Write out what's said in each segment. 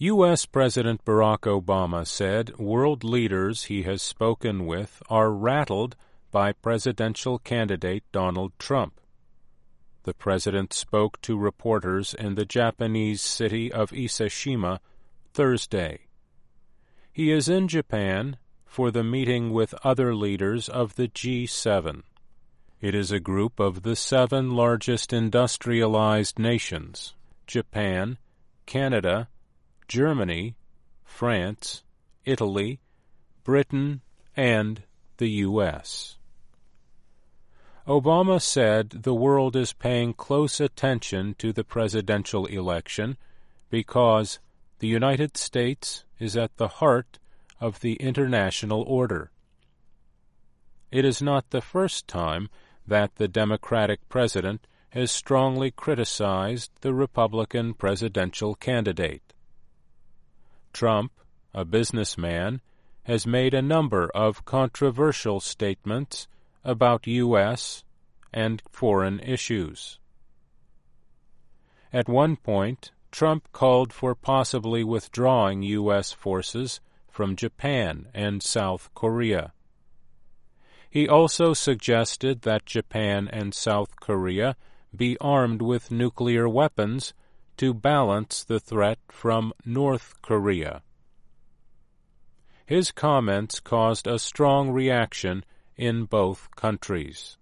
U.S. President Barack Obama said world leaders he has spoken with are rattled by presidential candidate Donald Trump. The president spoke to reporters in the Japanese city of Iseshima Thursday. He is in Japan for the meeting with other leaders of the G7. It is a group of the 7 largest industrialized nations: Japan, Canada, Germany, France, Italy, Britain, and the U.S. Obama said the world is paying close attention to the presidential election because the United States is at the heart of the international order. It is not the first time that the Democratic president has strongly criticized the Republican presidential candidate. Trump, a businessman, has made a number of controversial statements about U.S. and foreign issues. At one point, Trump called for possibly withdrawing U.S. forces from Japan and South Korea. He also suggested that Japan and South Korea be armed with nuclear weapons to balance the threat from North Korea. His comments caused a strong reaction in both countries.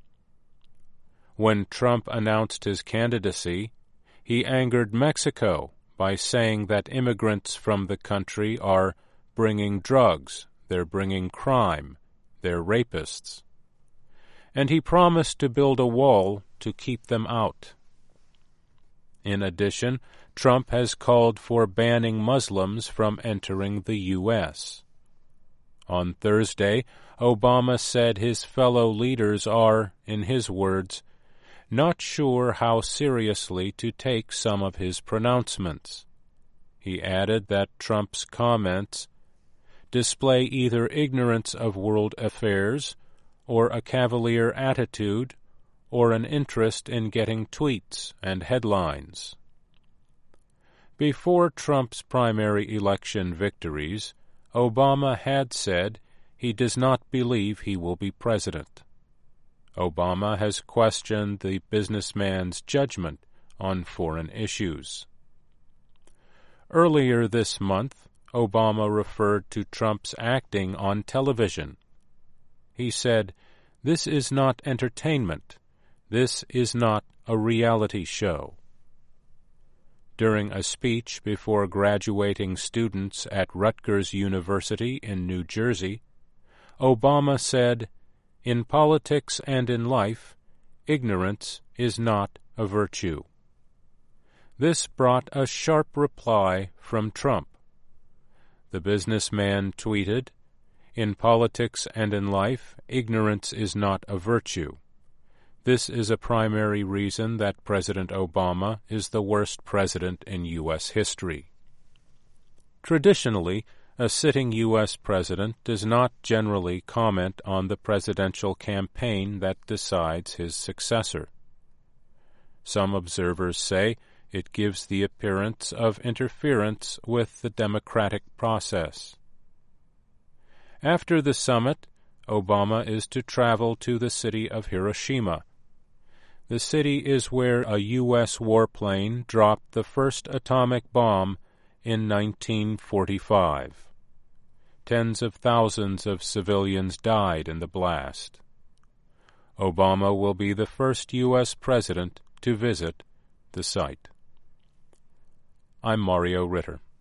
When Trump announced his candidacy, he angered Mexico by saying that immigrants from the country are bringing drugs, they're bringing crime, they're rapists. And he promised to build a wall to keep them out. In addition, Trump has called for banning Muslims from entering the U.S. On Thursday, Obama said his fellow leaders are, in his words, not sure how seriously to take some of his pronouncements. He added that Trump's comments display either ignorance of world affairs or a cavalier attitude or an interest in getting tweets and headlines. Before Trump's primary election victories, Obama had said he does not believe he will be president. Obama has questioned the businessman's judgment on foreign issues. Earlier this month, Obama referred to Trump's acting on television. He said, "This is not entertainment. This is not a reality show." During a speech before graduating students at Rutgers University in New Jersey, Obama said, "In politics and in life, ignorance is not a virtue." This brought a sharp reply from Trump. The businessman tweeted, "In politics and in life, ignorance is not a virtue. This is a primary reason that President Obama is the worst president in U.S. history." Traditionally, a sitting U.S. president does not generally comment on the presidential campaign that decides his successor. Some observers say it gives the appearance of interference with the democratic process. After the summit, Obama is to travel to the city of Hiroshima. The city is where a U.S. warplane dropped the first atomic bomb in 1945. Tens of thousands of civilians died in the blast. Obama will be the first U.S. president to visit the site. I'm Mario Ritter.